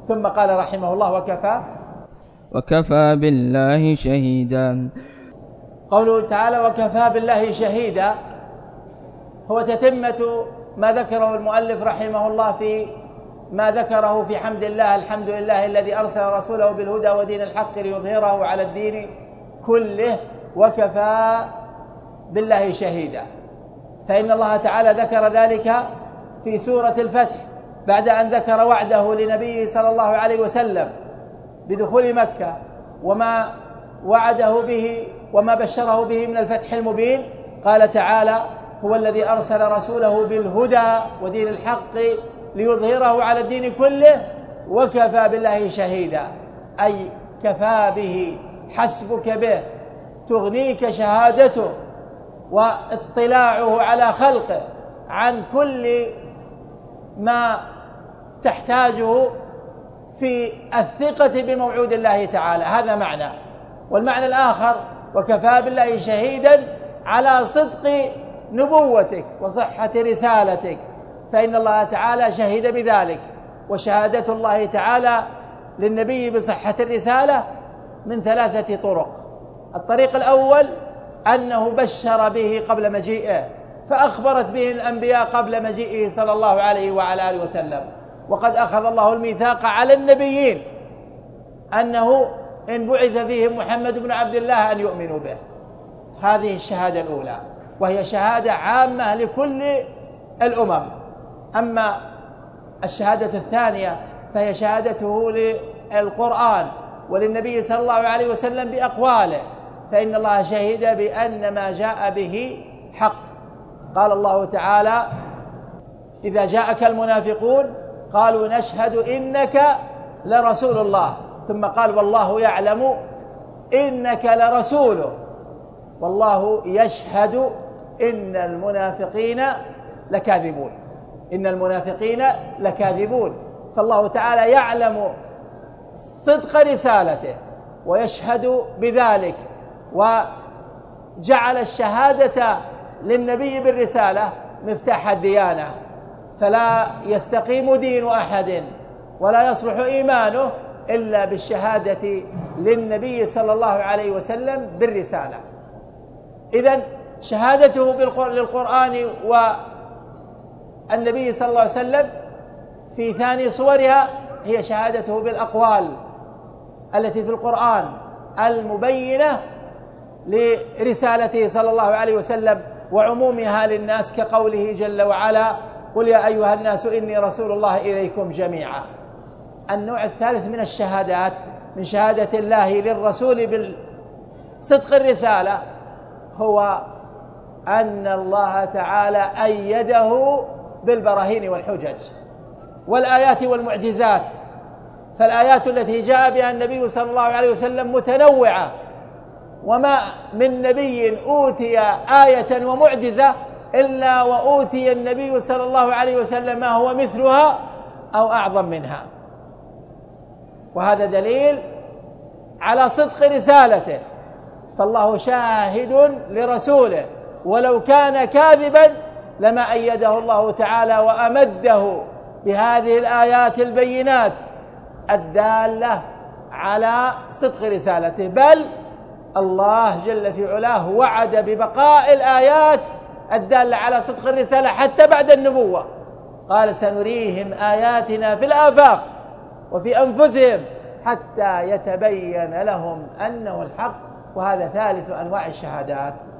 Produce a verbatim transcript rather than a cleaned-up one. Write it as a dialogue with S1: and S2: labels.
S1: ثم قال رحمه الله: وكفى
S2: وكفى بالله شهيدا.
S1: قوله تعالى: وكفى بالله شهيدا، هو تتمة ما ذكره المؤلف رحمه الله في ما ذكره في حمد الله: الحمد لله الذي أرسل رسوله بالهدى ودين الحق ليظهره على الدين كله وكفى بالله شهيدا. فإن الله تعالى ذكر ذلك في سورة الفتح بعد أن ذكر وعده لنبيه صلى الله عليه وسلم بدخول مكة وما وعده به وما بشره به من الفتح المبين. قال تعالى: هو الذي أرسل رسوله بالهدى ودين الحق ليظهره على الدين كله وكفى بالله شهيدا، أي كفى به، حسبك به، تغنيك شهادته واطلاعه على خلقه عن كل ما تحتاجه في الثقة بموعود الله تعالى. هذا معنى. والمعنى الآخر: وكفى بالله شهيدا على صدق نبوتك وصحة رسالتك، فإن الله تعالى شهد بذلك. وشهادة الله تعالى للنبي بصحة الرسالة من ثلاثة طرق. الطريق الأول أنه بشر به قبل مجيئه، فأخبرت به الأنبياء قبل مجيئه صلى الله عليه وعلى آله وسلم. وقد أخذ الله الميثاق على النبيين أنه إن بعث فيهم محمد بن عبد الله أن يؤمنوا به. هذه الشهادة الأولى، وهي شهادة عامة لكل الأمم. أما الشهادة الثانية فهي شهادته للقرآن وللنبي صلى الله عليه وسلم بأقواله، فإن الله شهد بأن ما جاء به حق. قال الله تعالى: إذا جاءك المنافقون قالوا نشهد إنك لرسول الله، ثم قال: والله يعلم إنك لرسوله والله يشهد إن المنافقين لكاذبون. إن المنافقين لكاذبون. فالله تعالى يعلم صدق رسالته ويشهد بذلك، وجعل الشهادة للنبي بالرسالة مفتاح الديانة، فلا يستقيم دين أحد ولا يصلح إيمانه إلا بالشهادة للنبي صلى الله عليه وسلم بالرسالة. إذن شهادته للقرآن والنبي صلى الله عليه وسلم في ثاني صورها هي شهادته بالأقوال التي في القرآن المبينة لرسالته صلى الله عليه وسلم وعمومها للناس، كقوله جل وعلا: قل يا أيها الناس إني رسول الله إليكم جميعا. النوع الثالث من الشهادات من شهادة الله للرسول بالصدق الرسالة هو أن الله تعالى أيده بالبراهين والحجج والآيات والمعجزات. فالآيات التي جاء بها النبي صلى الله عليه وسلم متنوعة، وما من نبي أوتي آية ومعجزة إلا وأوتي النبي صلى الله عليه وسلم ما هو مثلها أو أعظم منها. وهذا دليل على صدق رسالته. فالله شاهد لرسوله، ولو كان كاذبا لما أيده الله تعالى وأمده بهذه الآيات البينات الدالة على صدق رسالته. بل الله جل في علاه وعد ببقاء الآيات الدالة على صدق الرسالة حتى بعد النبوة. قال: سنريهم آياتنا في الآفاق وفي أنفسهم حتى يتبين لهم أنه الحق. وهذا ثالث أنواع الشهادات.